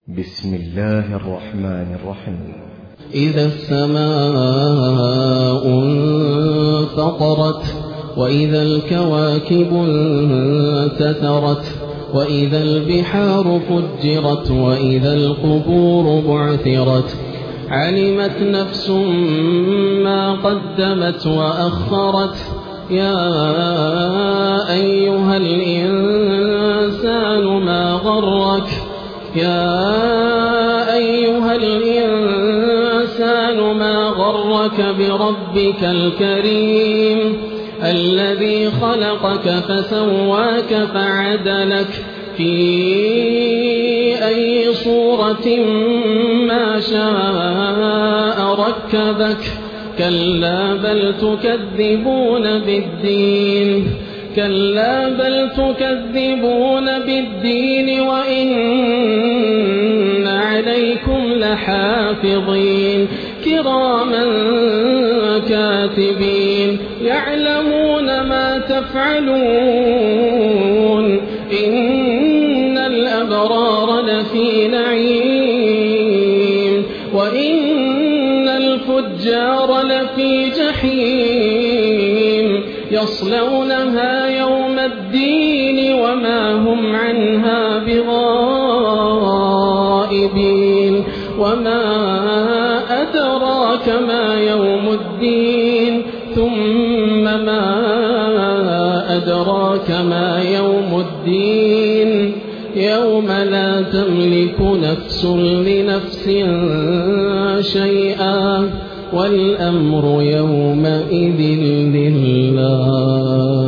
بسم الله الرحمن الرحيم. إذا السماء انفطرت وإذا الكواكب انتثرت وإذا البحار فجرت وإذا القبور بعثرت علمت نفس ما قدمت وأخرت يا أيها الإنسان ما غرك بربك الكريم الذي خلقك فسواك فعدلك في أي صورة ما شاء ركبك كلا بل تكذبون بالدين وإن عليكم لحافظين كراما كاتبين يعلمون ما تفعلون إن الأبرار لفي نعيم وإن الفجار لفي جحيم يصلونها يوم الدين وما هم عنها بغائبين وما أدراك ما يوم الدين ثم ما أدراك ما يوم الدين يوم لا تملك نفس لنفس شيئا والأمر يومئذ لله.